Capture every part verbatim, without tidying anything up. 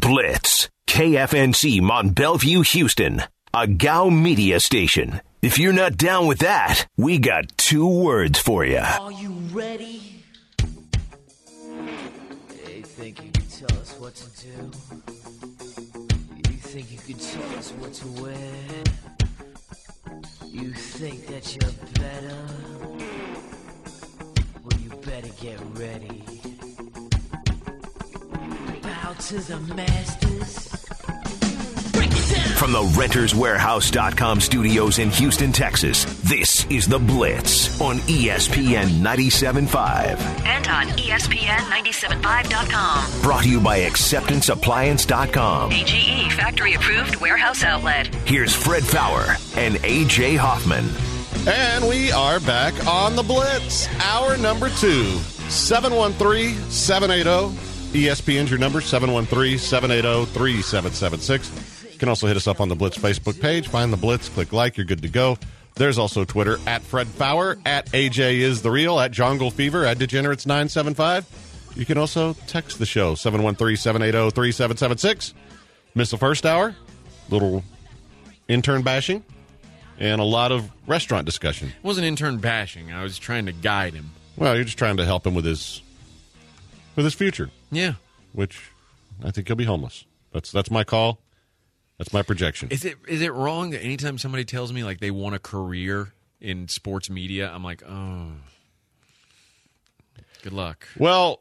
Blitz. K F N C Mont Bellevue, Houston. A G O W media station. If you're not down with that, we got two words for you. Are you ready? They think you can tell us what to do. You think you can tell us what to wear. You think that you're better. Well, you better get ready. Bow to the masters. From the Renters Warehouse dot com studios in Houston, Texas, this is The Blitz on E S P N ninety-seven point five. And on E S P N ninety-seven point five dot com. Brought to you by Acceptance Appliance dot com. A G E factory-approved warehouse outlet. Here's Fred Fowler and A J Hoffman. And we are back on The Blitz, hour number two. seven one three, seven eight zero. E S P N's your number, seven one three, seven eight zero, three seven seven six. You can also hit us up on the Blitz Facebook page. Find the Blitz, click like, you're good to go. There's also Twitter, at Fred Fowler, at A J is the real, at Jongle Fever, at Degenerates nine seven five. You can also text the show, seven one three, seven eight zero, three seven seven six. Miss the first hour, little intern bashing, and a lot of restaurant discussion. It wasn't intern bashing. I was trying to guide him. Well, you're just trying to help him with his with his future. Yeah. Which I think he'll be homeless. That's that's my call. That's my projection. Is it is it wrong that anytime somebody tells me like they want a career in sports media, I'm like, oh, good luck. Well,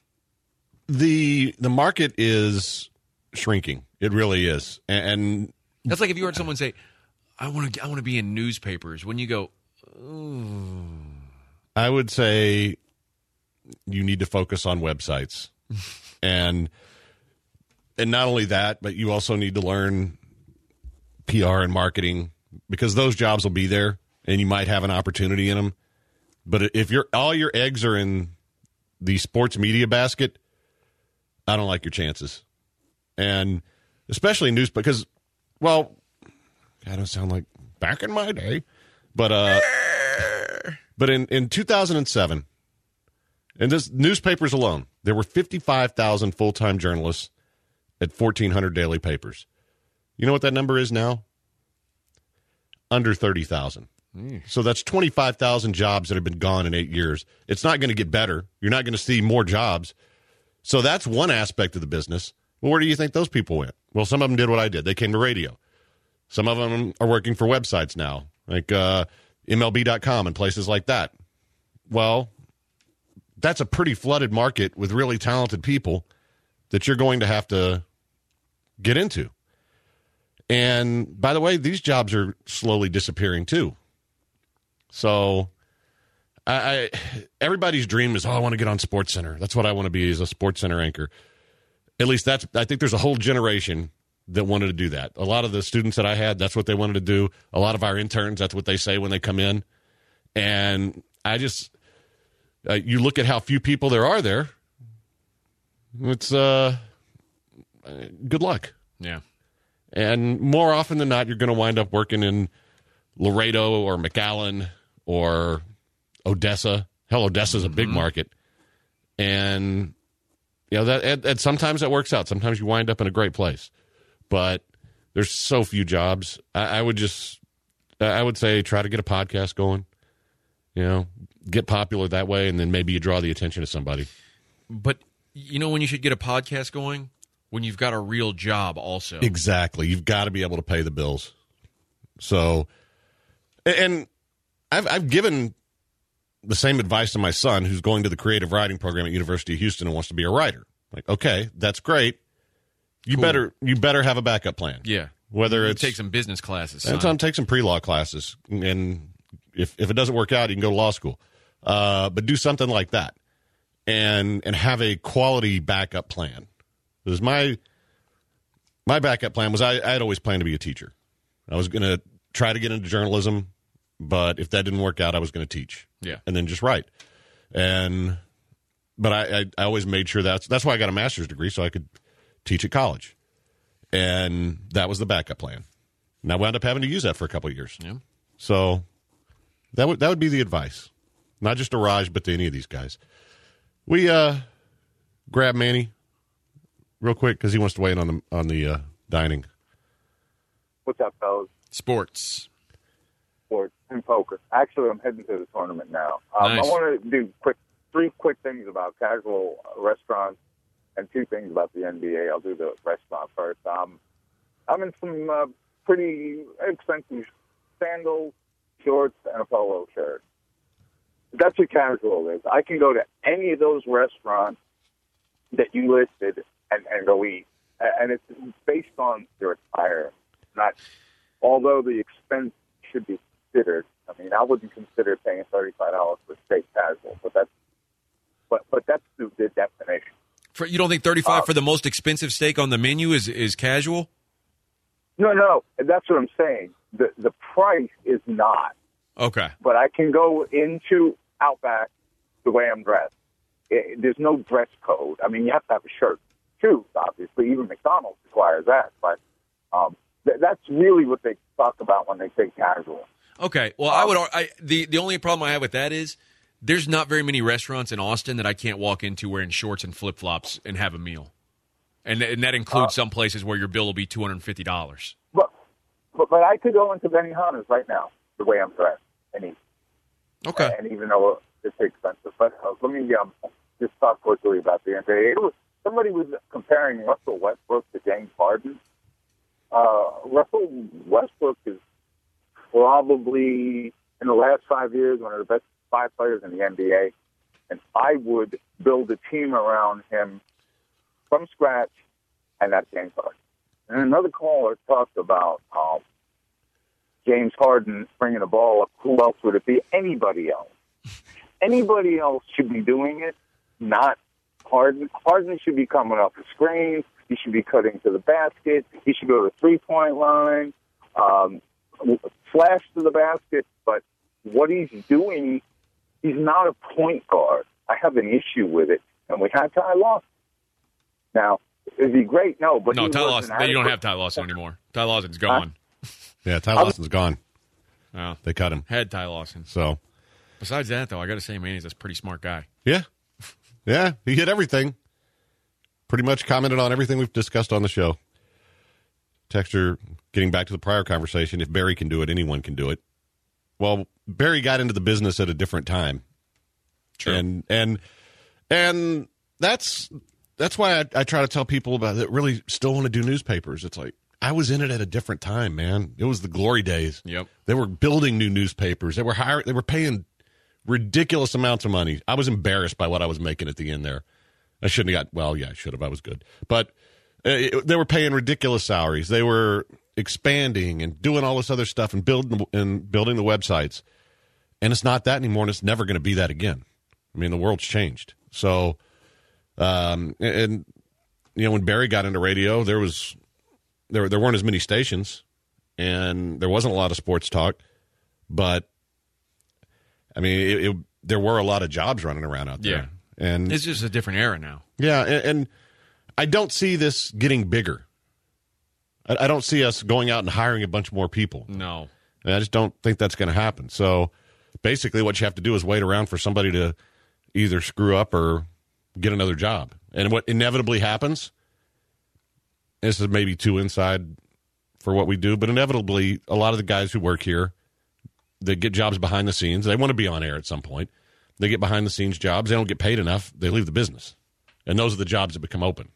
the the market is shrinking. It really is, and that's like if you heard someone say, "I want to I want to be in newspapers." When you go, oh. I would say you need to focus on websites, and. And not only that, but you also need to learn P R and marketing because those jobs will be there and you might have an opportunity in them. But if you're all your eggs are in the sports media basket, I don't like your chances. And especially news because, well, I don't sound like back in my day, but uh, but in, in two thousand seven, in this newspapers alone, there were fifty-five thousand full-time journalists at fourteen hundred daily papers. You know what that number is now? Under thirty thousand. Mm. So that's twenty-five thousand jobs that have been gone in eight years. It's not going to get better. You're not going to see more jobs. So that's one aspect of the business. Well, where do you think those people went? Well, some of them did what I did. They came to radio. Some of them are working for websites now, like uh, M L B dot com and places like that. Well, that's a pretty flooded market with really talented people that you're going to have to get into. And by the way, these jobs are slowly disappearing too. So I, I everybody's dream is, oh, I want to get on SportsCenter. That's what I want to be, is a SportsCenter anchor. At least that's, I think there's a whole generation that wanted to do that. A lot of the students that I had, that's what they wanted to do. A lot of our interns, that's what they say when they come in. And I just, uh, you look at how few people there are there, it's uh, good luck. Yeah. And more often than not, you're going to wind up working in Laredo or McAllen or Odessa. Hell, Odessa's a big mm-hmm. market. And, you know, that and, and sometimes that works out. Sometimes you wind up in a great place. But there's so few jobs. I, I would just, I would say try to get a podcast going. You know, get popular that way, and then maybe you draw the attention of somebody. But you know when you should get a podcast going? When you've got a real job also. Exactly. You've got to be able to pay the bills. So, and I've, I've given the same advice to my son who's going to the creative writing program at University of Houston and wants to be a writer. Like, okay, that's great. You cool. better you better have a backup plan. Yeah. Whether you it's take some business classes. Son. Time take some pre-law classes, and if if it doesn't work out, you can go to law school. Uh, but do something like that, and and have a quality backup plan. Because my my backup plan was I I had always planned to be a teacher. I was going to try to get into journalism, but if that didn't work out, I was going to teach. Yeah, and then just write. And but I, I I always made sure that's that's why I got a master's degree, so I could teach at college. And that was the backup plan. And I wound up having to use that for a couple of years. Yeah. So that would that would be the advice. Not just to Raj, but to any of these guys. We uh, grabbed Manny real quick, because he wants to weigh in on the on the uh, dining. What's up, fellas? Sports. Sports and poker. Actually, I'm heading to the tournament now. Um, Nice. I want to do quick, three quick things about casual restaurants and two things about the N B A. I'll do the restaurant first. Um, I'm in some uh, pretty expensive sandals, shorts, and a polo shirt. That's what casual is. I can go to any of those restaurants that you listed and, and go eat. And it's based on your attire, not, although the expense should be considered. I mean, I wouldn't consider paying thirty-five dollars for steak casual, but that's, but, but that's the, the definition. For, you don't think thirty-five Uh, for the most expensive steak on the menu is, is casual? No, no, that's what I'm saying. The the price is not. Okay. But I can go into Outback the way I'm dressed. It, there's no dress code. I mean, you have to have a shirt, too, obviously. Even McDonald's requires that. But um, th- that's really what they talk about when they say casual. Okay. Well, I would. I, the the only problem I have with that is there's not very many restaurants in Austin that I can't walk into wearing shorts and flip flops and have a meal, and and that includes Uh, some places where your bill will be two hundred and fifty dollars. But, but but I could go into Benihana's right now the way I'm dressed and eat. Okay. And even though it's expensive, but uh, let me um, just talk quickly about the N B A. It was, somebody was comparing Russell Westbrook to James Harden. Uh, Russell Westbrook is probably in the last five years one of the best five players in the N B A, and I would build a team around him from scratch, and that's James Harden. And another caller talked about um, James Harden bringing the ball up. Who else would it be? Anybody else. Anybody else should be doing it, not Harden. Harden should be coming off the screen. He should be cutting to the basket. He should go to the three-point line, um, flash to the basket. But what he's doing, he's not a point guard. I have an issue with it. And we had Ty Lawson. Now, is he great? No, but No, he Ty wasn't Lawson. You don't adequate. have Ty Lawson anymore. Ty Lawson's gone. Yeah, Ty Lawson's gone. Oh, They cut him. had Ty Lawson. So, Besides that, though, I got to say, Manny's a pretty smart guy. yeah. Yeah, he hit everything. Pretty much commented on everything we've discussed on the show. Texter, getting back to the prior conversation, if Barry can do it, anyone can do it. Well, Barry got into the business at a different time. True. And and and that's that's why I, I try to tell people about that really still want to do newspapers. It's like, I was in it at a different time, man. It was the glory days. Yep. They were building new newspapers. They were hiring, they were paying ridiculous amounts of money. I was embarrassed by what I was making at the end there. I shouldn't have got, well, yeah, I should have. I was good. But uh, it, they were paying ridiculous salaries. They were expanding and doing all this other stuff and building and building the websites. And it's not that anymore, and it's never going to be that again. I mean, the world's changed. So, um, and, and, you know, when Barry got into radio, there was there there weren't as many stations, and there wasn't a lot of sports talk. But I mean, it, it, there were a lot of jobs running around out there. Yeah. And It's just a different era now. yeah, and, and I don't see this getting bigger. I, I don't see us going out and hiring a bunch more people. No. And I just don't think that's going to happen. So basically what you have to do is wait around for somebody to either screw up or get another job. And what inevitably happens, this is maybe too inside for what we do, but inevitably a lot of the guys who work here, they get jobs behind the scenes. They want to be on air at some point. They get behind the scenes jobs. They don't get paid enough. They leave the business. And those are the jobs that become open.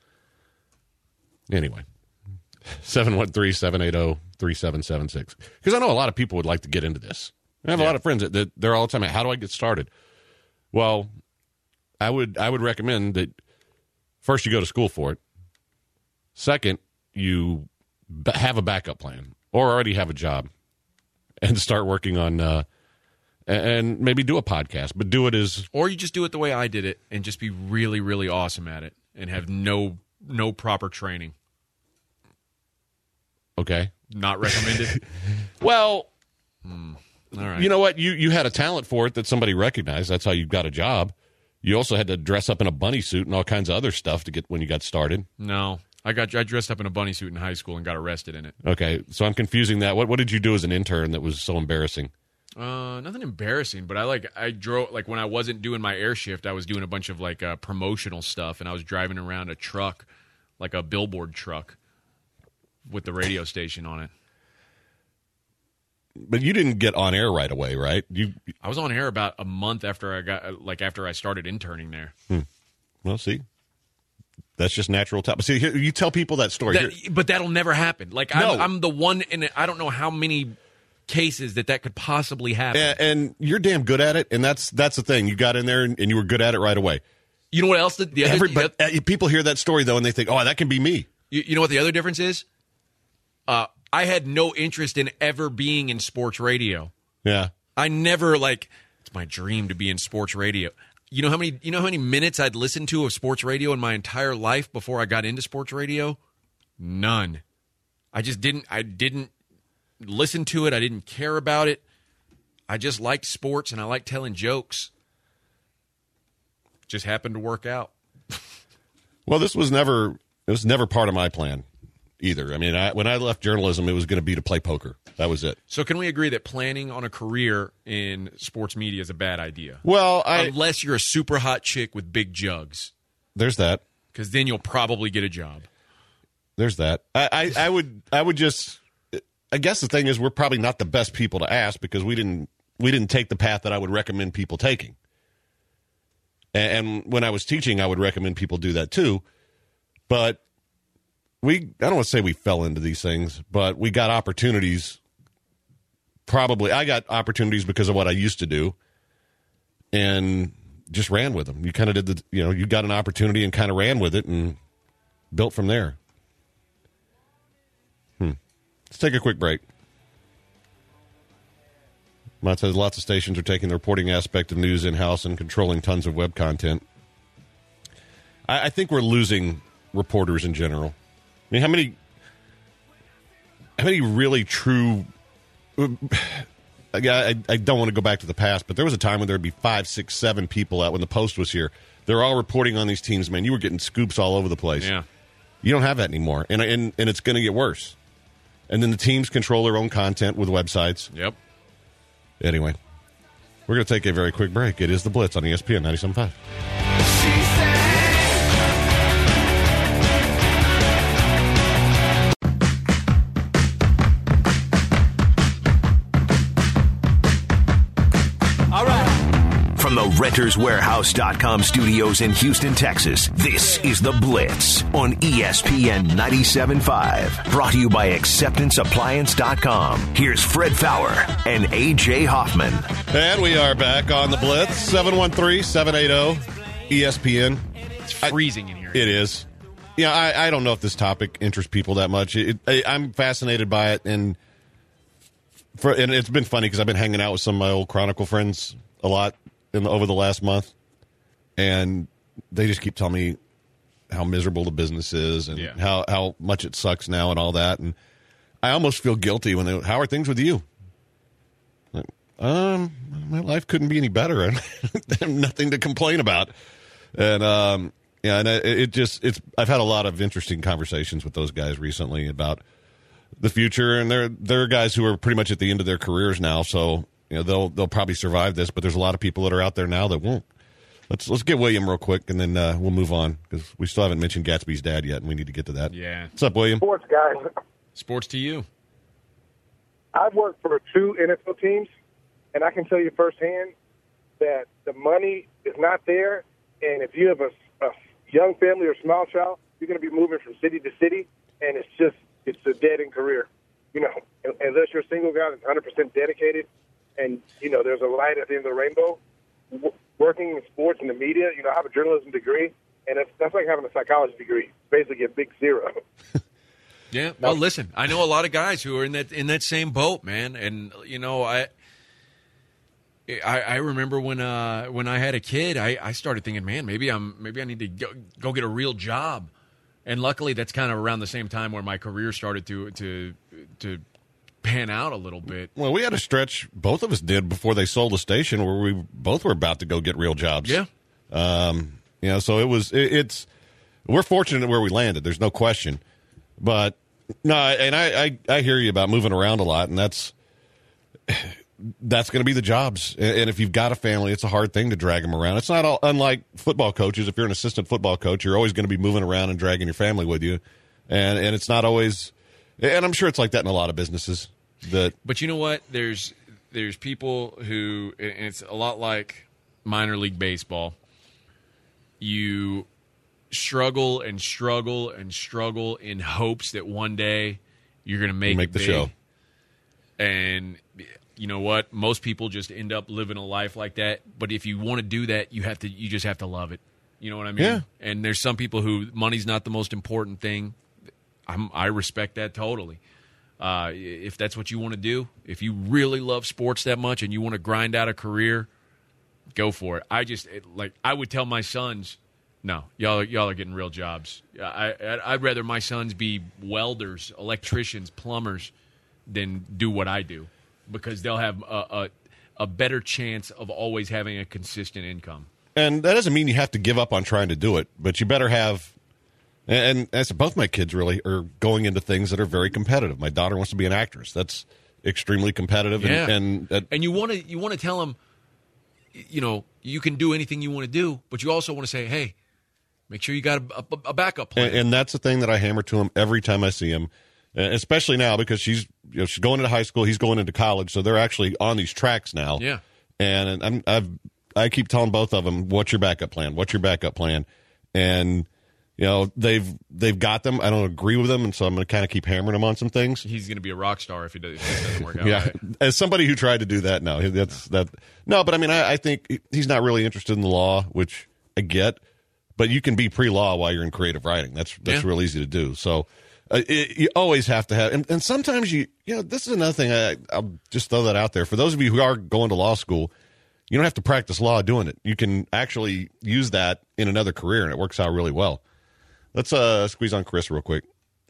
Anyway, seven one three, seven eight zero, three seven seven six. Because I know a lot of people would like to get into this. I have a Yeah. lot of friends that, that they're all the time, how do I get started? Well, I would I would recommend that first you go to school for it. Second, you b- have a backup plan or already have a job and start working on uh, and maybe do a podcast, but do it as Or you just do it the way I did it and just be really, really awesome at it and have no no proper training. okay. Not recommended. Well, All right. you know what? You you had a talent for it that somebody recognized. That's how you got a job. You also had to dress up in a bunny suit and all kinds of other stuff to get when you got started. No. I got I dressed up in a bunny suit in high school and got arrested in it. Okay, so I'm confusing that. What what did you do as an intern that was so embarrassing? Uh, nothing embarrassing, but I like I drove like when I wasn't doing my air shift, I was doing a bunch of like uh, promotional stuff, and I was driving around a truck like a billboard truck with the radio station on it. But you didn't get on air right away, right? You. I was on air about a month after I got, like after I started interning there. Hmm. Well, see, that's just natural time. See, here, you tell people that story, that, but that'll never happen. Like no. I'm, I'm the one, in I don't know how many cases that that could possibly happen. And, and you're damn good at it, and that's that's the thing. You got in there and, and you were good at it right away. You know what else? The, the other, Every, but uh, people hear that story though, and they think, "Oh, that can be me." You, you know what the other difference is? Uh, I had no interest in ever being in sports radio. Yeah. I never, like, it's my dream to be in sports radio. You know how many you know how many minutes I'd listened to of sports radio in my entire life before I got into sports radio? None. I just didn't I didn't listen to it. I didn't care about it. I just liked sports and I liked telling jokes. Just happened to work out. Well, this was never it was never part of my plan either. I mean, I, when I left journalism, it was going to be to play poker. That was it. So can we agree that planning on a career in sports media is a bad idea? Well, I, unless you're a super hot chick with big jugs. There's that. Because then you'll probably get a job. There's that. I, I, I would I would just I guess the thing is we're probably not the best people to ask because we didn't we didn't take the path that I would recommend people taking. And, and when I was teaching, I would recommend people do that too. But we I don't want to say we fell into these things, but we got opportunities. Probably I got opportunities because of what I used to do and just ran with them. You kind of did the, you know, you got an opportunity and kind of ran with it and built from there. Hmm. Let's take a quick break. Matt says lots of stations are taking the reporting aspect of news in-house and controlling tons of web content. I, I think we're losing reporters in general. I mean, how many, how many really true, I, I don't want to go back to the past, but there was a time when there would be five, six, seven people out when the Post was here. They're all reporting on these teams, man. You were getting scoops all over the place. Yeah. You don't have that anymore, and and, and it's going to get worse. And then the teams control their own content with websites. Yep. Anyway, we're going to take a very quick break. It is The Blitz on E S P N ninety-seven point five. From the Renters Warehouse dot com studios in Houston, Texas, this is The Blitz on E S P N ninety-seven point five. Brought to you by Acceptance Appliance dot com. Here's Fred Fowler and A J Hoffman. And we are back on The Blitz. seven one three, seven eight zero, E S P N. It's freezing I, in here. It is. Yeah, I, I don't know if this topic interests people that much. It, I, I'm fascinated by it, and, for, and it's been funny because I've been hanging out with some of my old Chronicle friends a lot. In the, over the last month, and they just keep telling me how miserable the business is and yeah. how, how much it sucks now and all that. And I almost feel guilty when they, how are things with you? Like, um, my life couldn't be any better. I have nothing to complain about. And, um, yeah, and it, it just, it's, I've had a lot of interesting conversations with those guys recently about the future, and they're, they're guys who are pretty much at the end of their careers now. So, you know, they'll they'll probably survive this, but there's a lot of people that are out there now that won't. Let's let's get William real quick, and then uh, we'll move on because we still haven't mentioned Gatsby's dad yet, and we need to get to that. Yeah. What's up, William? Sports guys. Sports to you. I've worked for two N F L teams, and I can tell you firsthand that the money is not there. And if you have a, a young family or small child, you're going to be moving from city to city, and it's just it's a dead end career. You know, unless you're a single guy that's one hundred percent dedicated. And, you know, there's a light at the end of the rainbow. W- working in sports and the media, you know, I have a journalism degree, and it's, that's like having a psychology degree. It's basically a big zero. Yeah. Well, listen, I know a lot of guys who are in that in that same boat, man. And, you know, I I, I remember when uh, when I had a kid, I, I started thinking, man, maybe I'm maybe I need to go, go get a real job. And luckily, that's kind of around the same time where my career started to to to pan out a little bit. Well, we had a stretch, both of us did, before they sold the station where we both were about to go get real jobs. Yeah. Um, you know, so it was, it, it's, we're fortunate where we landed. There's no question. But, no, and I, I, I hear you about moving around a lot, and that's, that's going to be the jobs. And, and if you've got a family, it's a hard thing to drag them around. It's not all, unlike football coaches. If you're an assistant football coach, you're always going to be moving around and dragging your family with you. And and it's not always – and I'm sure it's like that in a lot of businesses. That, but you know what? There's there's people who – and it's a lot like minor league baseball. You struggle and struggle and struggle in hopes that one day you're going to make, make it the big. show. And you know what? Most people just end up living a life like that. But if you want to do that, you have to. You just have to love it. You know what I mean? Yeah. And there's some people who money's not the most important thing. I'm, I respect that totally. Uh, if that's what you want to do, if you really love sports that much and you want to grind out a career, go for it. I just it, like I would tell my sons, no, y'all are, y'all are getting real jobs. I, I I'd rather my sons be welders, electricians, plumbers, than do what I do, because they'll have a, a, a better chance of always having a consistent income. And that doesn't mean you have to give up on trying to do it, but you better have – and as both my kids really are going into things that are very competitive. My daughter wants to be an actress. That's extremely competitive. Yeah. And, and, and you want to you want to tell them, you know, you can do anything you want to do, but you also want to say, hey, make sure you got a, a, a backup plan. And, and that's the thing that I hammer to him every time I see him. Especially now, because she's you know she's going into high school, he's going into college, so they're actually on these tracks now. Yeah, and I'm I've I keep telling both of them, "What's your backup plan? What's your backup plan?" And you know they've they've got them. I don't agree with them, and so I'm going to kind of keep hammering them on some things. He's going to be a rock star if, he does, if it doesn't work out. Yeah, right. As somebody who tried to do that, no, that's that. No, but I mean, I, I think he's not really interested in the law, which I get. But you can be pre-law while you're in creative writing. That's that's Yeah. real easy to do. So. Uh, it, you always have to have, and, and sometimes you, you know, this is another thing. I, I'll just throw that out there for those of you who are going to law school. You don't have to practice law doing it. You can actually use that in another career, and it works out really well. Let's uh, squeeze on Chris real quick.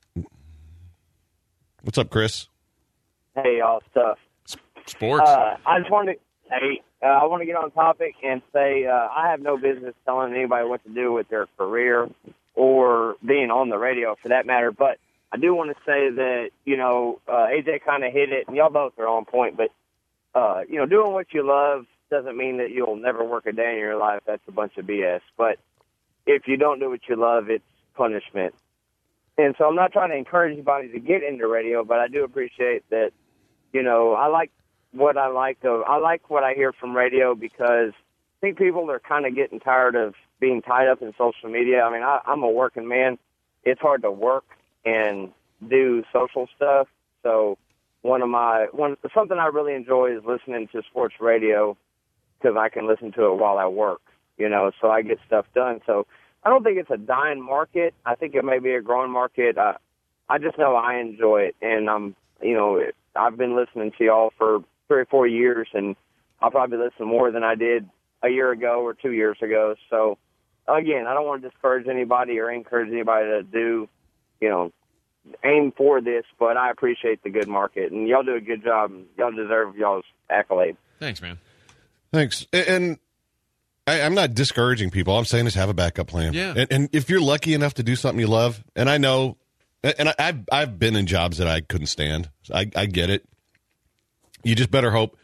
What's up, Chris? Hey, y'all, stuff. Sports. Uh, I just wanted to, hey, uh, I want to get on topic and say uh, I have no business telling anybody what to do with their career or being on the radio for that matter, but I do want to say that, you know, uh, A J kind of hit it, and y'all both are on point, but, uh, you know, doing what you love doesn't mean that you'll never work a day in your life. That's a bunch of B S. But if you don't do what you love, it's punishment. And so I'm not trying to encourage anybody to get into radio, but I do appreciate that, you know, I like what I like. Of, I like what I hear from radio because I think people are kind of getting tired of being tied up in social media. I mean, I, I'm a working man. It's hard to work and do social stuff. So one of my one something I really enjoy is listening to sports radio because I can listen to it while I work, you know, so I get stuff done. So I don't think it's a dying market. I think it may be a growing market. Uh, I just know I enjoy it, and I'm, you know, I've been listening to y'all for three or four years, and I'll probably listen more than I did a year ago or two years ago. So again, I don't want to discourage anybody or encourage anybody to do, you know, aim for this, but I appreciate the good market, and y'all do a good job. Y'all deserve y'all's accolade. Thanks, man. Thanks. And I, I'm not discouraging people. I'm saying is have a backup plan. Yeah. And, and if you're lucky enough to do something you love, and I know, and I, I've I've been in jobs that I couldn't stand. I, I get it. You just better hope.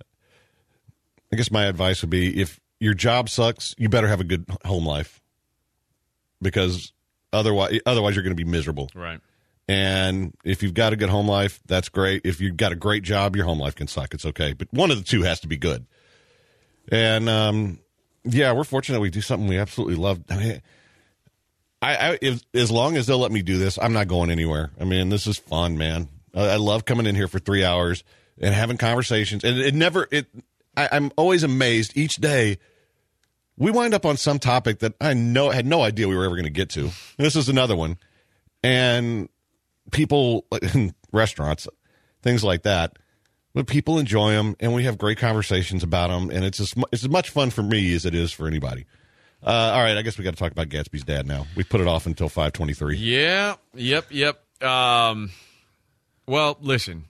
I guess my advice would be if your job sucks, you better have a good home life, because otherwise, otherwise you're going to be miserable. Right. And if you've got a good home life, that's great. If you've got a great job, your home life can suck. It's okay. But one of the two has to be good. And, um, yeah, we're fortunate we do something we absolutely love. I mean, I, I if, as long as they'll let me do this, I'm not going anywhere. I mean, this is fun, man. I, I love coming in here for three hours and having conversations. And it never, it, I, I'm always amazed each day. We wind up on some topic that I know had no idea we were ever going to get to. And this is another one. And people in restaurants, things like that, but people enjoy them, and we have great conversations about them, and it's as, it's as much fun for me as it is for anybody. Uh, all right, I guess we got to talk about Gatsby's dad now. We put it off until five twenty-three. Yeah, yep, yep. Um, well, listen,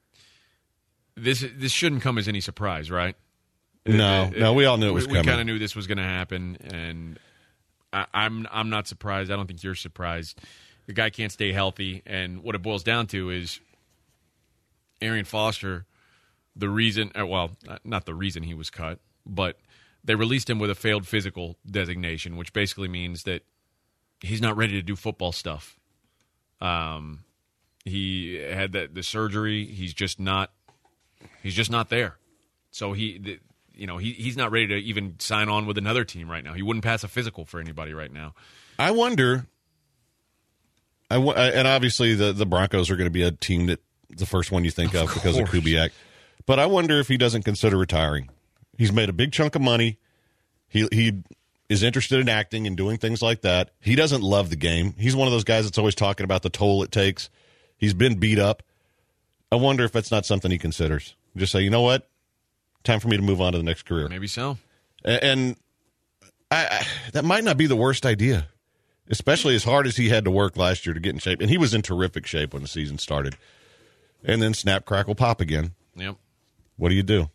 this this shouldn't come as any surprise, right? No, it, it, no, we all knew it was we, coming. We kind of knew this was going to happen, and I, I'm I'm not surprised. I don't think you're surprised. The guy can't stay healthy, and what it boils down to is Arian Foster the reason, uh, well, not the reason he was cut, but they released him with a failed physical designation, which basically means that he's not ready to do football stuff. Um, he had the, the surgery. He's just not. He's just not there. So he, the, you know, he he's not ready to even sign on with another team right now. He wouldn't pass a physical for anybody right now. I wonder. I w- and obviously the the Broncos are going to be a team that the first one you think of, of because of Kubiak. But I wonder if he doesn't consider retiring. He's made a big chunk of money. He he is interested in acting and doing things like that. He doesn't love the game. He's one of those guys that's always talking about the toll it takes. He's been beat up. I wonder if that's not something he considers. Just say, you know what? Time for me to move on to the next career. Maybe so. And, and I, I, that might not be the worst idea, especially as hard as he had to work last year to get in shape. And he was in terrific shape when the season started. And then snap, crackle, pop again. Yep. What do you do?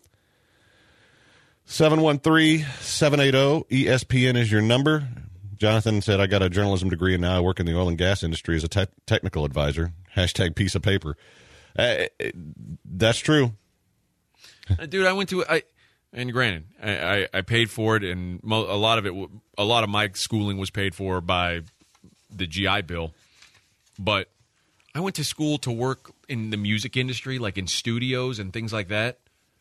seven one three, seven eight zero, E S P N is your number. Jonathan said, I got a journalism degree and now I work in the oil and gas industry as a te- technical advisor. Hashtag piece of paper. Uh, that's true. Dude, I went to I, and granted, I, I, I paid for it, and mo- a lot of it, a lot of my schooling was paid for by the G I Bill. But I went to school to work in the music industry, like in studios and things like that.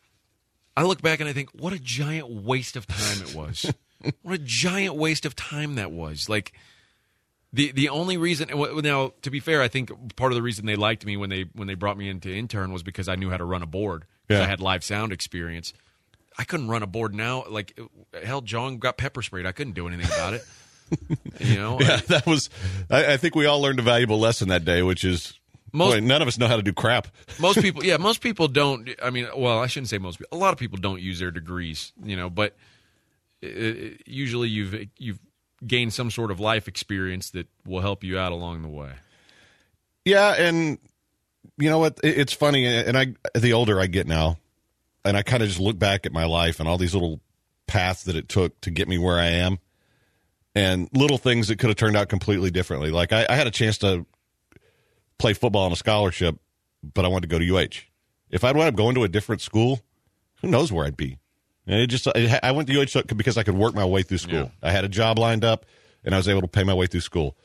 I look back and I think, what a giant waste of time it was. What a giant waste of time that was. Like. The the only reason now, to be fair, I think part of the reason they liked me when they when they brought me in to intern was because I knew how to run a board. Because yeah. I had live sound experience. I couldn't run a board now. Like hell, John got pepper sprayed. I couldn't do anything about it. You know, yeah, I, that was. I, I think we all learned a valuable lesson that day, which is most, boy, none of us know how to do crap. Most people, yeah, most people don't. I mean, well, I shouldn't say most people. A lot of people don't use their degrees. You know, but it, it, usually you've you've. gain some sort of life experience that will help you out along the way. Yeah, and you know what? It's funny, and I the older I get now, and I kind of just look back at my life and all these little paths that it took to get me where I am, and little things that could have turned out completely differently. Like I, I had a chance to play football on a scholarship, but I wanted to go to U H. If I'd wound up going to a different school, who knows where I'd be? And it just, I went to U H because I could work my way through school. Yeah. I had a job lined up, and I was able to pay my way through school.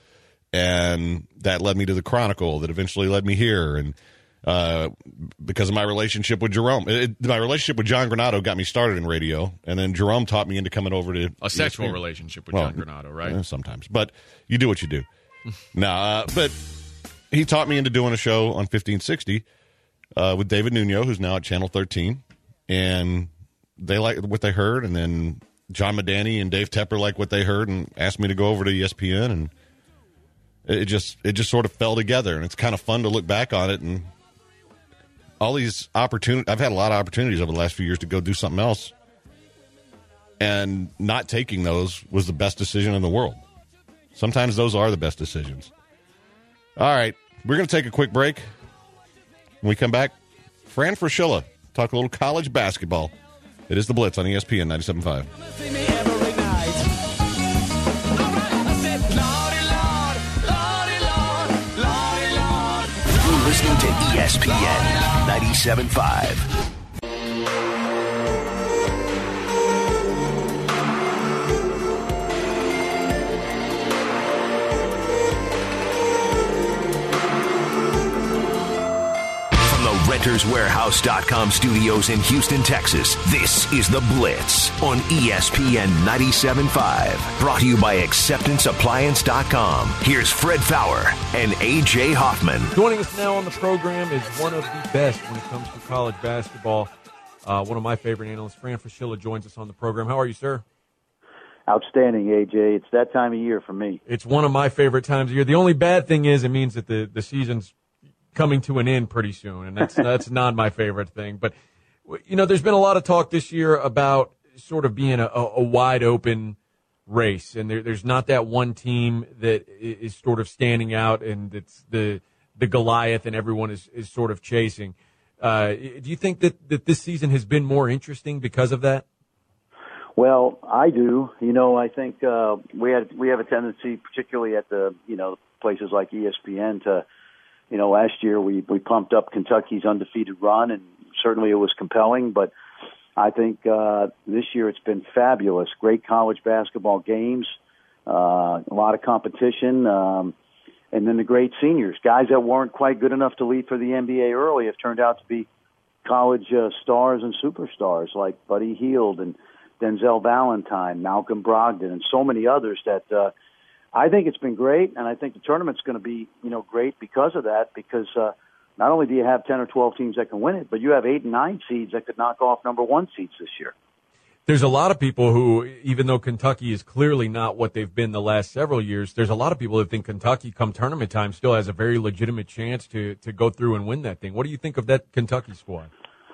And that led me to the Chronicle that eventually led me here. And uh, because of my relationship with Jerome, it, my relationship with John Granato got me started in radio. And then Jerome taught me into coming over to a sexual E S P N. Relationship with well, John Granato, right? Eh, sometimes. But you do what you do. nah, uh, but he taught me into doing a show on fifteen sixty uh, with David Nuno, who's now at Channel thirteen. And they liked what they heard, and then John Madani and Dave Tepper liked what they heard and asked me to go over to E S P N, and it just it just sort of fell together, and it's kind of fun to look back on it, and all these opportunities. I've had a lot of opportunities over the last few years to go do something else, and not taking those was the best decision in the world. Sometimes those are the best decisions. All right, we're going to take a quick break. When we come back, Fran Fraschilla, talk a little college basketball. It is The Blitz on E S P N ninety-seven point five. You're listening to E S P N ninety-seven point five. Renters Warehouse dot com studios in Houston, Texas. This is The Blitz on E S P N ninety-seven point five. Brought to you by Acceptance Appliance dot com. Here's Fred Fowler and A J Hoffman. Joining us now on the program is one of the best when it comes to college basketball. Uh, one of my favorite analysts, Fran Fraschilla, joins us on the program. How are you, sir? Outstanding, A J. It's that time of year for me. It's one of my favorite times of year. The only bad thing is it means that the, the season's coming to an end pretty soon, and that's that's not my favorite thing. But, you know, there's been a lot of talk this year about sort of being a, a wide open race, and there, there's not that one team that is sort of standing out, and it's the the Goliath, and everyone is, is sort of chasing. Uh, do you think that, that this season has been more interesting because of that? Well, I do. You know, I think uh, we had we have a tendency, particularly at the you know places like E S P N, to You know, last year we, we pumped up Kentucky's undefeated run and certainly it was compelling, but I think uh, this year it's been fabulous. Great college basketball games, uh, a lot of competition, um, and then the great seniors. Guys that weren't quite good enough to leave for the N B A early have turned out to be college uh, stars and superstars like Buddy Hield and Denzel Valentine, Malcolm Brogdon, and so many others that uh, I think it's been great, and I think the tournament's going to be, you know, great because of that, because uh, not only do you have ten or twelve teams that can win it, but you have eight and nine seeds that could knock off number one seeds this year. There's a lot of people who, even though Kentucky is clearly not what they've been the last several years, there's a lot of people who think Kentucky, come tournament time, still has a very legitimate chance to, to go through and win that thing. What do you think of that Kentucky squad?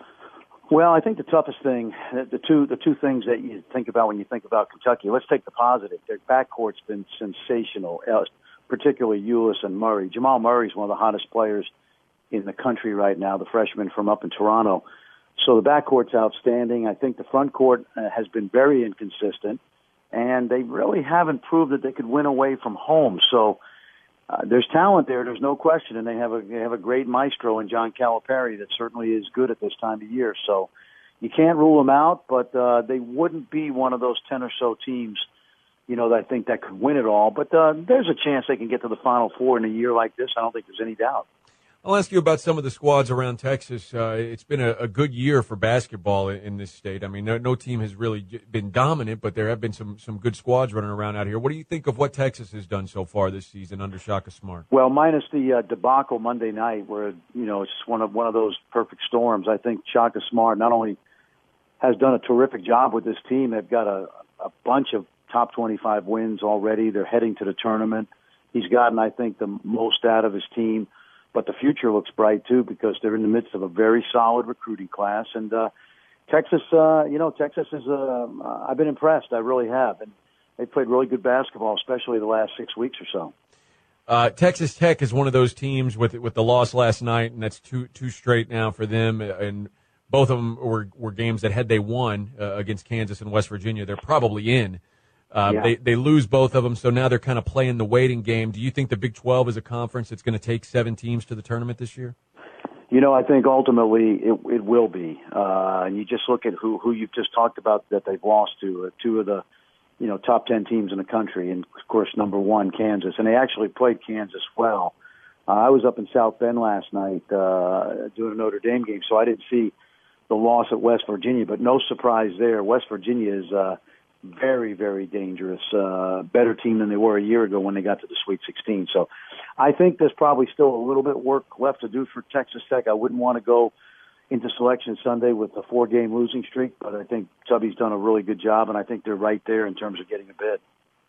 Well, I think the toughest thing, the two the two things that you think about when you think about Kentucky, let's take the positive. Their backcourt's been sensational, particularly Ulis and Murray. Jamal Murray's one of the hottest players in the country right now, the freshman from up in Toronto. So the backcourt's outstanding. I think the front court uh, has been very inconsistent, and they really haven't proved that they could win away from home. So uh, there's talent there, there's no question, and they have a they have a great maestro in John Calipari that certainly is good at this time of year. So you can't rule them out, but uh, they wouldn't be one of those ten or so teams, you know, that I think that could win it all. But uh, there's a chance they can get to the Final Four in a year like this. I don't think there's any doubt. I'll ask you about some of the squads around Texas. Uh, it's been a, a good year for basketball in, in this state. I mean, no, no team has really been dominant, but there have been some, some good squads running around out here. What do you think of what Texas has done so far this season under Shaka Smart? Well, minus the uh, debacle Monday night, where you know it's one of one of those perfect storms. I think Shaka Smart not only has done a terrific job with this team. They've got a, a bunch of top twenty-five wins already. They're heading to the tournament. He's gotten, I think, the most out of his team. But the future looks bright, too, because they're in the midst of a very solid recruiting class. And uh, Texas, uh, you know, Texas is, uh, I've been impressed. I really have. And they played really good basketball, especially the last six weeks or so. Uh, Texas Tech is one of those teams with with the loss last night, and that's two two straight now for them. And both of them were, were games that had they won uh, against Kansas and West Virginia, they're probably in. Uh, yeah. They they lose both of them, so now they're kind of playing the waiting game. Do you think the Big twelve is a conference that's going to take seven teams to the tournament this year? You know, I think ultimately it it will be. Uh, and you just look at who who you've just talked about that they've lost to, uh, two of the you know top ten teams in the country, and of course number one Kansas, and they actually played Kansas well. Uh, I was up in South Bend last night uh, doing a Notre Dame game, so I didn't see the loss at West Virginia, but no surprise there. West Virginia is. Uh, Very, very dangerous. Uh, better team than they were a year ago when they got to the Sweet sixteen. So I think there's probably still a little bit of work left to do for Texas Tech. I wouldn't want to go into Selection Sunday with a four-game losing streak, but I think Tubby's done a really good job, and I think they're right there in terms of getting a bid.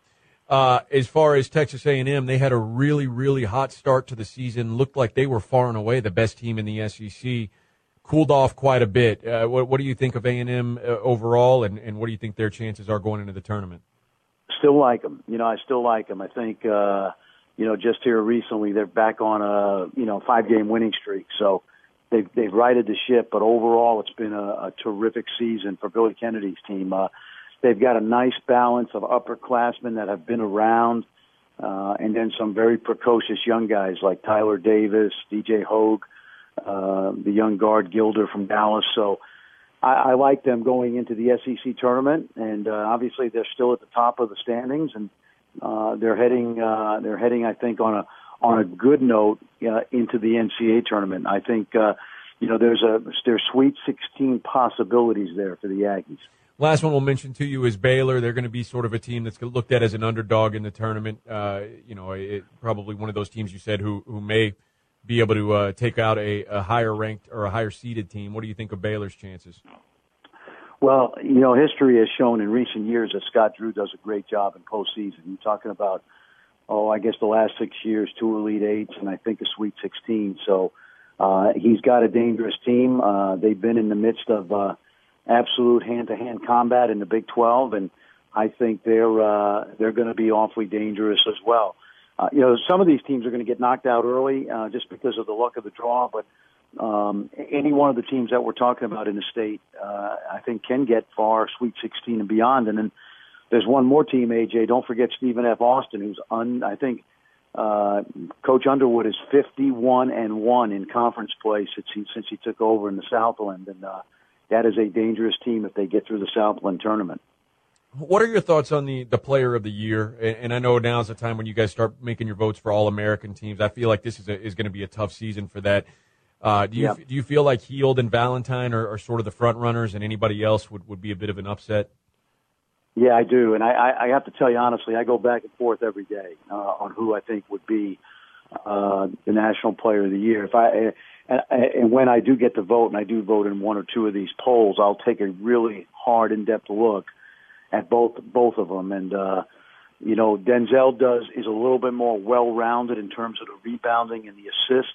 Uh, as far as Texas A and M, they had a really, really hot start to the season. Looked like they were far and away the best team in the S E C. Cooled off quite a bit. Uh, what, what do you think of A and M uh, overall, and, and what do you think their chances are going into the tournament? Still like them. You know, I still like them. I think, uh, you know, just here recently they're back on a, you know, five-game winning streak. So they've, they've righted the ship, but overall it's been a, a terrific season for Billy Kennedy's team. Uh, they've got a nice balance of upperclassmen that have been around, uh, and then some very precocious young guys like Tyler Davis, D J Hogue, Uh, the young guard Gilder from Dallas. So I, I like them going into the S E C tournament, and uh, obviously they're still at the top of the standings, and uh, they're heading uh, they're heading I think on a on a good note uh, into the N C A A tournament. I think uh, you know there's a there's Sweet sixteen possibilities there for the Aggies. Last one we'll mention to you is Baylor. They're going to be sort of a team that's looked at as an underdog in the tournament. Uh, you know, it, probably one of those teams you said who who may be able to uh, take out a, a higher ranked or a higher seeded team. What do you think of Baylor's chances? Well, you know, history has shown in recent years that Scott Drew does a great job in postseason. You're talking about, oh, I guess the last six years, two Elite Eights, and I think a Sweet sixteen. So uh, he's got a dangerous team. Uh, they've been in the midst of uh, absolute hand-to-hand combat in the Big twelve, and I think they're uh, they're going to be awfully dangerous as well. Uh, you know, some of these teams are going to get knocked out early uh, just because of the luck of the draw, but um, any one of the teams that we're talking about in the state, uh, I think, can get far, Sweet sixteen and beyond. And then there's one more team, A J. Don't forget Stephen F. Austin, who's, un, I think, uh, Coach Underwood is fifty-one and one in conference play since he, since he took over in the Southland, and uh, that is a dangerous team if they get through the Southland tournament. What are your thoughts on the, the player of the year? And, and I know now is the time when you guys start making your votes for All-American teams. I feel like this is a, is going to be a tough season for that. Uh, do you yep. do you feel like Heald and Valentine are, are sort of the front runners, and anybody else would, would be a bit of an upset? Yeah, I do, and I, I have to tell you honestly, I go back and forth every day uh, on who I think would be uh, the National Player of the Year. If I and, and when I do get to vote, and I do vote in one or two of these polls, I'll take a really hard, in-depth look at both both of them. And uh, you know, Denzel does is a little bit more well-rounded in terms of the rebounding and the assists.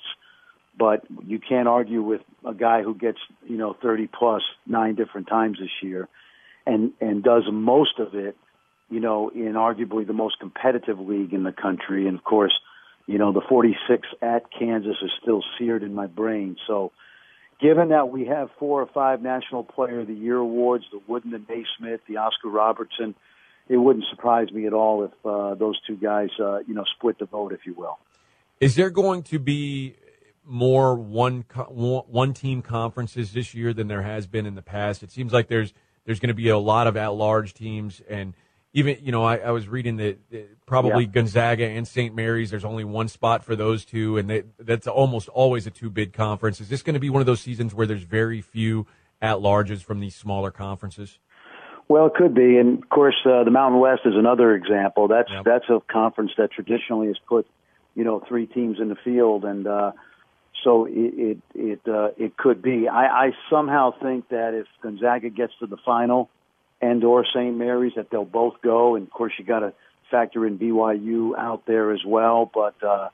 But you can't argue with a guy who gets, you know, thirty plus nine different times this year and, and does most of it, you know, in arguably the most competitive league in the country. And, of course, you know, the forty-six at Kansas is still seared in my brain. So given that we have four or five National Player of the Year awards, the Wooden and Naismith, the Oscar Robertson, it wouldn't surprise me at all if uh, those two guys, uh, you know, split the vote, if you will. Is there going to be more one one team conferences this year than there has been in the past? It seems like there's there's going to be a lot of at-large teams, and even, you know, I, I was reading that, that probably yeah. Gonzaga and Saint Mary's, there's only one spot for those two, and they, that's almost always a two-bid conference. Is this going to be one of those seasons where there's very few at-larges from these smaller conferences? Well, it could be, and of course, uh, the Mountain West is another example. That's yep. that's a conference that traditionally has put, you know, three teams in the field, and uh, So it it it, uh, it could be. I, I somehow think that if Gonzaga gets to the final and or Saint Mary's, that they'll both go. And of course, you got to factor in B Y U out there as well. But uh,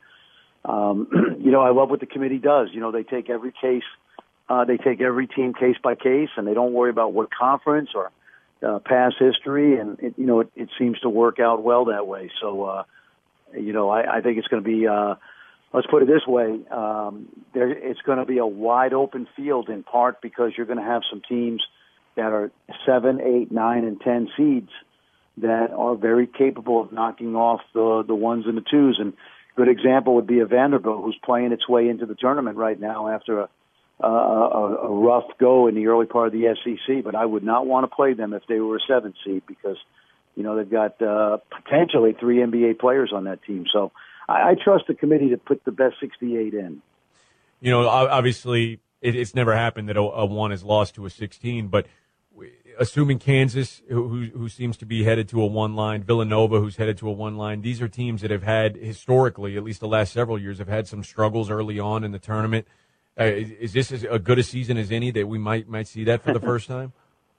um, you know, I love what the committee does. You know, they take every case, uh, they take every team case by case, and they don't worry about what conference or uh, past history. And it, you know, it, it seems to work out well that way. So uh, you know, I, I think it's going to be. Uh, Let's put it this way, um, there, it's going to be a wide open field in part because you're going to have some teams that are seven, eight, nine, and ten seeds that are very capable of knocking off the, the ones and the twos. And a good example would be a Vanderbilt who's playing its way into the tournament right now after a, a, a rough go in the early part of the S E C. But I would not want to play them if they were a seven seed because, you know, they've got uh, potentially three N B A players on that team. So I trust the committee to put the best sixty-eight in. You know, obviously, it, it's never happened that a, a one is lost to a sixteen, but assuming Kansas, who, who seems to be headed to a one line, Villanova, who's headed to a one line, these are teams that have had historically, at least the last several years, have had some struggles early on in the tournament. Uh, is, is this as a good a season as any that we might might see that for the first time?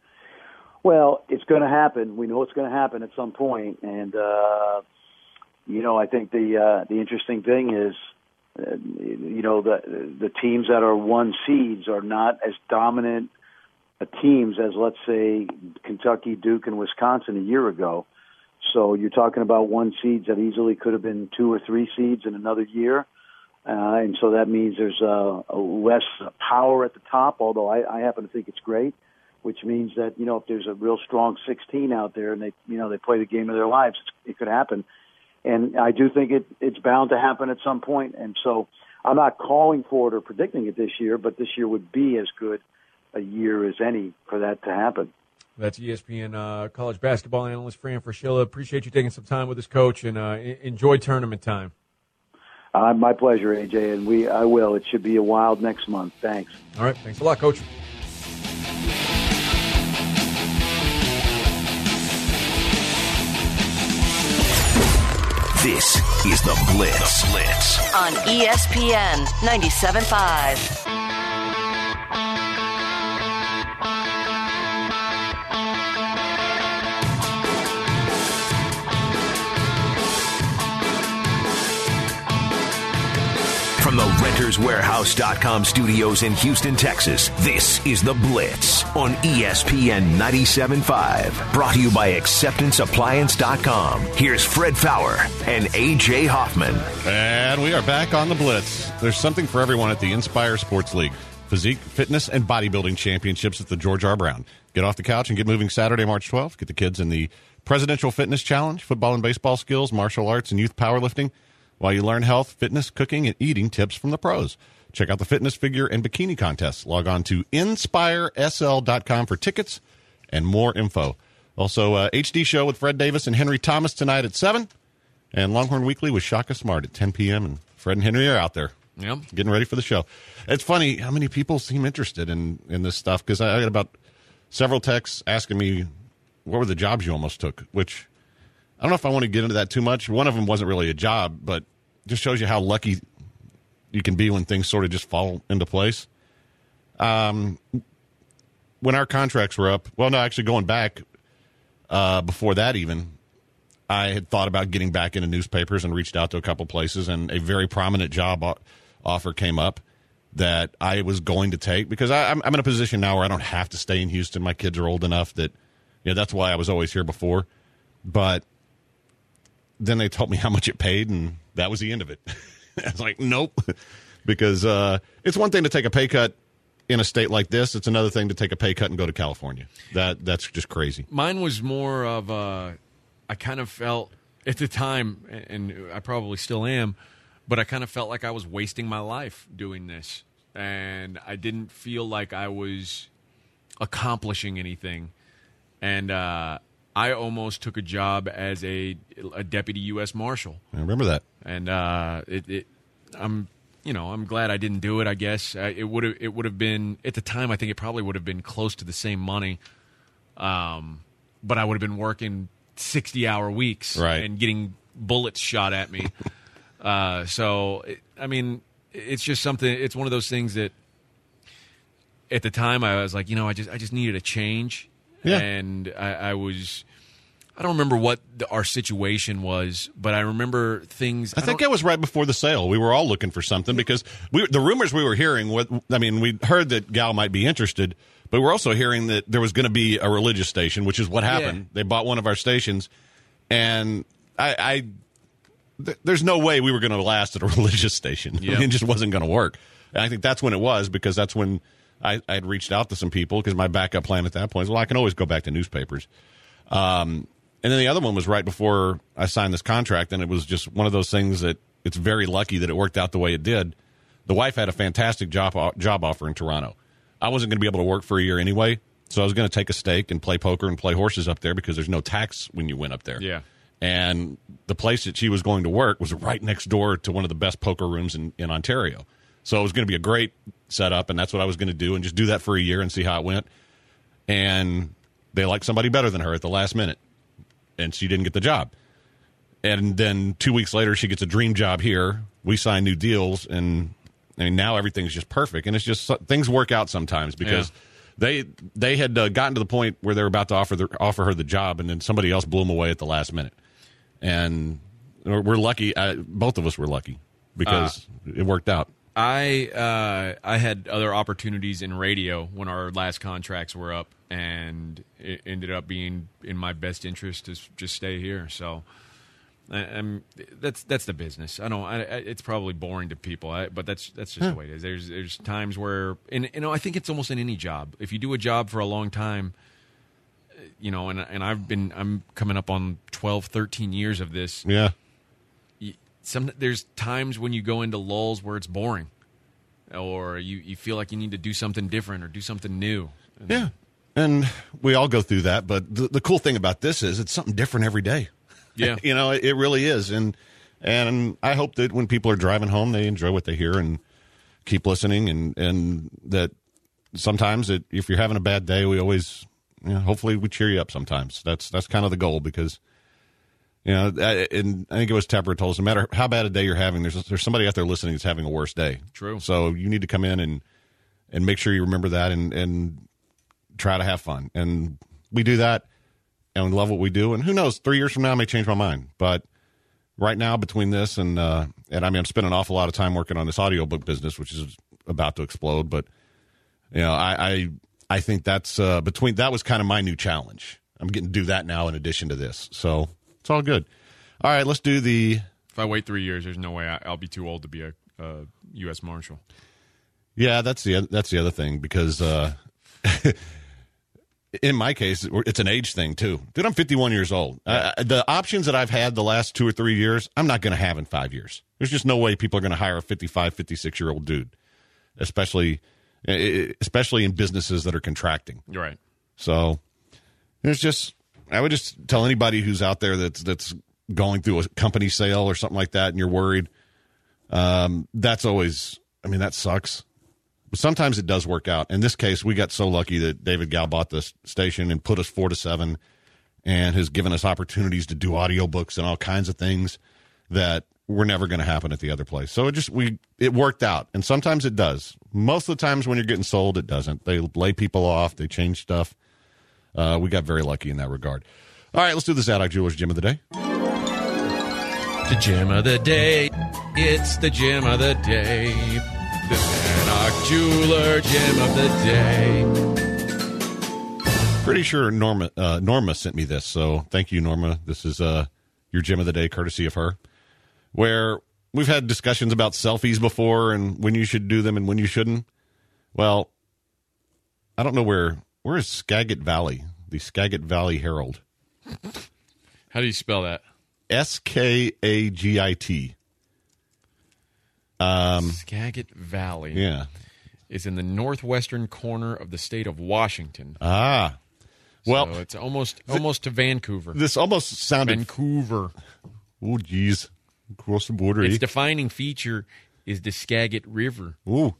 Well, it's going to happen. We know it's going to happen at some point, and uh, you know, I think the uh, the interesting thing is, uh, you know, the the teams that are one seeds are not as dominant uh, teams as, let's say, Kentucky, Duke, and Wisconsin a year ago. So you're talking about one seeds that easily could have been two or three seeds in another year, uh, and so that means there's uh, a less power at the top. Although I, I happen to think it's great, which means that, you know, if there's a real strong sixteen out there and they, you know, they play the game of their lives, it could happen. And I do think it, it's bound to happen at some point. And so I'm not calling for it or predicting it this year, but this year would be as good a year as any for that to happen. That's E S P N uh, college basketball analyst Fran Fraschilla. Appreciate you taking some time with us, Coach, and uh, enjoy tournament time. Uh, my pleasure, A J, and we I will. It should be a wild next month. Thanks. All right. Thanks a lot, Coach. This is The Blitz. The Blitz. On E S P N ninety-seven point five. From the Renters Warehouse dot com studios in Houston, Texas, this is The Blitz on E S P N ninety-seven point five. Brought to you by Acceptance Appliance dot com. Here's Fred Faour and A J Hoffman. And we are back on The Blitz. There's something for everyone at the Inspire Sports League. Physique, fitness, and bodybuilding championships at the George R. Brown. Get off the couch and get moving Saturday, March twelfth. Get the kids in the Presidential Fitness Challenge, football and baseball skills, martial arts, and youth powerlifting. while you learn health, fitness, cooking, and eating tips from the pros. Check out the fitness, figure, and bikini contests. Log on to inspire s l dot com for tickets and more info. Also, uh, H D Show with Fred Davis and Henry Thomas tonight at seven. And Longhorn Weekly with Shaka Smart at ten p.m. And Fred and Henry are out there. Yep. Getting ready for the show. It's funny how many people seem interested in, in this stuff, because I, I got about several texts asking me what were the jobs you almost took, which I don't know if I want to get into that too much. One of them wasn't really a job, but just shows you how lucky you can be when things sort of just fall into place. Um, when our contracts were up, well, no, actually going back uh, before that even, I had thought about getting back into newspapers and reached out to a couple places, and a very prominent job o- offer came up that I was going to take, because I, I'm, I'm in a position now where I don't have to stay in Houston. My kids are old enough that, you know, that's why I was always here before. But then they told me how much it paid, and that was the end of it. I was like, nope, because uh, it's one thing to take a pay cut in a state like this. It's another thing to take a pay cut and go to California. That That's just crazy. Mine was more of a, I kind of felt at the time, and I probably still am, but I kind of felt like I was wasting my life doing this. And I didn't feel like I was accomplishing anything. And uh, I almost took a job as a, a deputy U S Marshal. I remember that. And uh, it, it, I'm, you know, I'm glad I didn't do it. I guess uh, it would have, it would have been at the time. I think it probably would have been close to the same money, um, but I would have been working sixty-hour weeks, right, and getting bullets shot at me. uh, so, it, I mean, it's just something. It's one of those things that at the time I was like, you know, I just, I just needed a change. Yeah. And I, I was, I don't remember what the, our situation was, but I remember things. I, I think it was right before the sale. We were all looking for something, because we, the rumors we were hearing, what, I mean, we heard that Gal might be interested, but we're also hearing that there was going to be a religious station, which is what happened. Yeah. They bought one of our stations, and I, I th- there's no way we were going to last at a religious station. Yep. I mean, it just wasn't going to work. And I think that's when it was, because that's when I had reached out to some people, because my backup plan at that point is, well, I can always go back to newspapers. Um, and then the other one was right before I signed this contract, and it was just one of those things that it's very lucky that it worked out the way it did. The wife had a fantastic job job offer in Toronto. I wasn't going to be able to work for a year anyway, so I was going to take a stake and play poker and play horses up there, because there's no tax when you win up there. Yeah. And the place that she was going to work was right next door to one of the best poker rooms in, in Ontario. So it was going to be a great setup, and that's what I was going to do, and just do that for a year and see how it went. And they liked somebody better than her at the last minute, and she didn't get the job. And then two weeks later, she gets a dream job here. We sign new deals, and I mean, now everything's just perfect. And it's just, things work out sometimes, because yeah. they they had uh, gotten to the point where they were about to offer the, offer her the job, and then somebody else blew them away at the last minute. And we're lucky. I, both of us were lucky, because uh, it worked out. I uh, I had other opportunities in radio when our last contracts were up, and it ended up being in my best interest to just stay here. So, I, I'm that's that's the business. I don't. I, I, it's probably boring to people, I, but that's that's just yeah. the way it is. There's there's times where, and you know, I think it's almost in any job. If you do a job for a long time, you know, and and I've been I'm coming up on twelve, thirteen years of this. Yeah. Some, there's times when you go into lulls where it's boring, or you, you feel like you need to do something different or do something new. And yeah, and we all go through that. But the, the cool thing about this is it's something different every day. Yeah, you know, it, it really is. And and I hope that when people are driving home, they enjoy what they hear and keep listening. And, and that sometimes it, if you're having a bad day, we always, you know, hopefully we cheer you up sometimes. That's that's kind of the goal, because you know, and I think it was Tepper told us, no matter how bad a day you're having, there's there's somebody out there listening that's having a worse day. True. So you need to come in and and make sure you remember that, and, and try to have fun. And we do that, and we love what we do. And who knows, three years from now I may change my mind. But right now, between this and uh, and I mean, I'm spending an awful lot of time working on this audiobook business, which is about to explode. But you know, I I, I think that's uh, between that was kind of my new challenge. I'm getting to do that now in addition to this. So. It's all good. All right, let's do the... If I wait three years, there's no way I, I'll be too old to be a, a U S Marshal. Yeah, that's the that's the other thing, because uh, in my case, it's an age thing, too. Dude, I'm fifty-one years old. Yeah. Uh, the options that I've had the last two or three years, I'm not going to have in five years. There's just no way people are going to hire a fifty-five, fifty-six-year-old dude, especially especially in businesses that are contracting. You're right. So there's just, I would just tell anybody who's out there that's that's going through a company sale or something like that and you're worried, um, that's always, I mean, that sucks. But sometimes it does work out. In this case, we got so lucky that David Gal bought this station and put us four to seven and has given us opportunities to do audiobooks and all kinds of things that were never going to happen at the other place. So it just, we, it worked out. And sometimes it does. Most of the times when you're getting sold, it doesn't. They lay people off. They change stuff. Uh, we got very lucky in that regard. All right, let's do the Zadok Jewelers Gem of the Day. The gem of the day. It's the gem of the day. The Zadok Jeweler Gem of the Day. Pretty sure Norma uh, Norma sent me this, so thank you, Norma. This is uh, your Gem of the Day, courtesy of her, where we've had discussions about selfies before and when you should do them and when you shouldn't. Well, I don't know where. Where is Skagit Valley, the Skagit Valley Herald? How do you spell that? S K A G I T. Um, Skagit Valley. Yeah. Is in the northwestern corner of the state of Washington. Ah. Well, so it's almost almost th- to Vancouver. This almost sounded... Vancouver. Oh, geez. Across the border. Its eh? defining feature is the Skagit River. Ooh.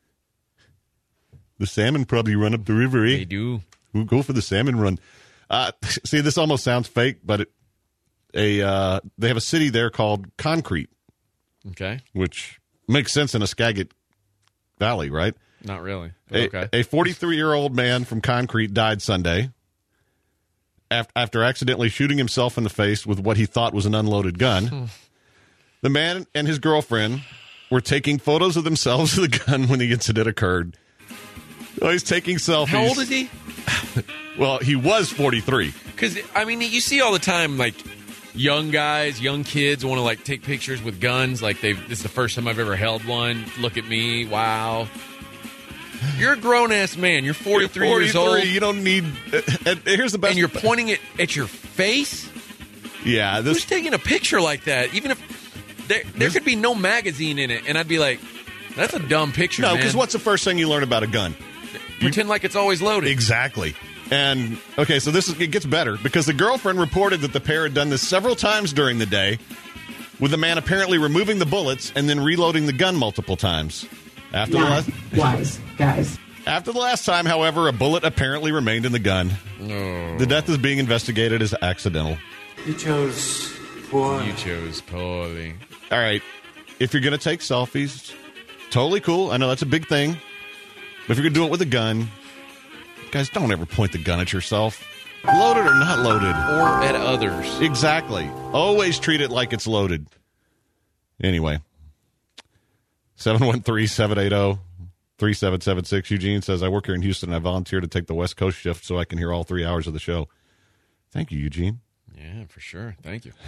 The salmon probably run up the river, eh? They do. We'll go for the salmon run. Uh, see, this almost sounds fake, but it, a uh, they have a city there called Concrete. Okay. Which makes sense in a Skagit Valley, right? Not really. A, Okay. A forty-three-year-old man from Concrete died Sunday after, after accidentally shooting himself in the face with what he thought was an unloaded gun. The man and his girlfriend were taking photos of themselves with the gun when the incident occurred. Oh, he's taking selfies. How old is he? Well, he was forty-three. Because, I mean, you see all the time, like, young guys, young kids want to, like, take pictures with guns. Like, they've, this is the first time I've ever held one. Look at me. Wow. You're a grown-ass man. You're forty-three, You're years old. You don't need... Uh, and here's the best... And you're pointing it at your face? Yeah. This, Who's taking a picture like that? Even if... There, there this, could be no magazine in it, and I'd be like, that's a dumb picture, no, man. because what's the first thing you learn about a gun? Pretend like it's always loaded. Exactly. And, okay, so this is, it gets better, because the girlfriend reported that the pair had done this several times during the day, with the man apparently removing the bullets and then reloading the gun multiple times. After the last, wise, guys. After the last time, however, a bullet apparently remained in the gun. No. The death is being investigated as accidental. You chose poor. You chose poorly. All right. If you're going to take selfies, totally cool. I know that's a big thing. But if you're going to do it with a gun, guys, don't ever point the gun at yourself. Loaded or not loaded. Or at others. Exactly. Always treat it like it's loaded. Anyway. seven one three, seven eight zero, three seven seven six. Eugene says, I work here in Houston and I volunteer to take the West Coast shift so I can hear all three hours of the show. Thank you, Eugene. Yeah, for sure. Thank you.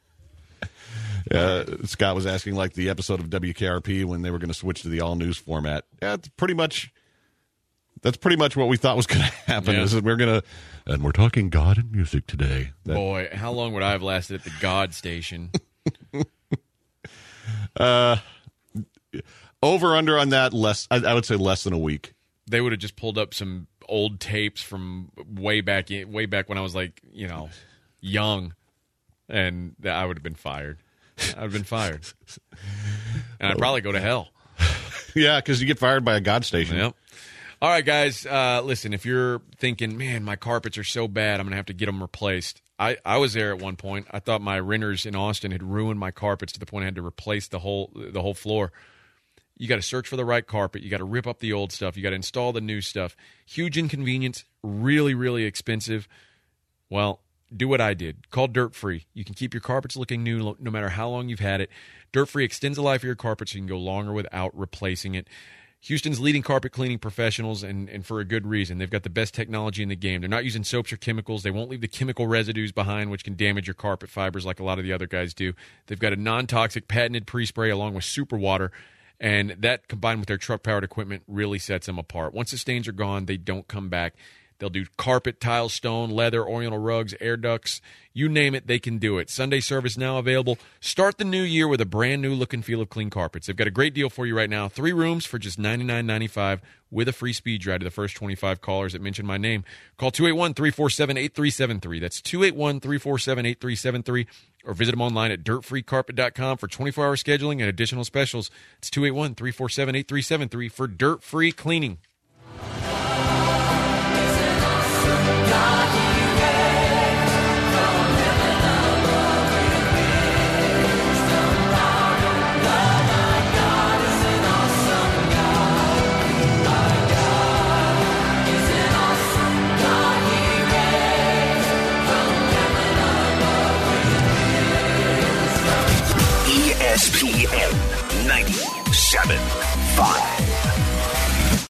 Uh, Scott was asking, like, the episode of W K R P when they were going to switch to the all-news format. Yeah, it's pretty much... That's pretty much what we thought was going to happen. Yeah. Is that we're going to, and we're talking God and music today. That, Boy, how long would I have lasted at the God station? uh, over under on that less. I, I would say less than a week. They would have just pulled up some old tapes from way back, in, way back when I was like, you know, young, and I would have been fired. I'd have been fired, and I'd probably go to hell. Yeah, because you get fired by a God station. Yep. All right, guys, uh, listen, if you're thinking, man, my carpets are so bad, I'm going to have to get them replaced. I, I was there at one point. I thought my renters in Austin had ruined my carpets to the point I had to replace the whole the whole floor. You got to search for the right carpet. You got to rip up the old stuff. You got to install the new stuff. Huge inconvenience, really, really expensive. Well, do what I did. Call Dirt Free. You can keep your carpets looking new no matter how long you've had it. Dirt Free extends the life of your carpet so you can go longer without replacing it. Houston's leading carpet cleaning professionals, and, and for a good reason. They've got the best technology in the game. They're not using soaps or chemicals. They won't leave the chemical residues behind, which can damage your carpet fibers like a lot of the other guys do. They've got a non-toxic patented pre-spray along with super water, and that combined with their truck-powered equipment really sets them apart. Once the stains are gone, they don't come back. They'll do carpet, tile, stone, leather, oriental rugs, air ducts. You name it, they can do it. Sunday service now available. Start the new year with a brand new look and feel of clean carpets. They've got a great deal for you right now. Three rooms for just ninety-nine ninety-five with a free speed drive to the first twenty-five callers that mention my name. Call two eight one, three four seven, eight three seven three. That's two eight one, three four seven, eight three seven three. Or visit them online at dirt free carpet dot com for twenty-four hour scheduling and additional specials. It's two eight one, three four seven, eight three seven three for Dirt Free Cleaning. E S P N ninety-seven point five.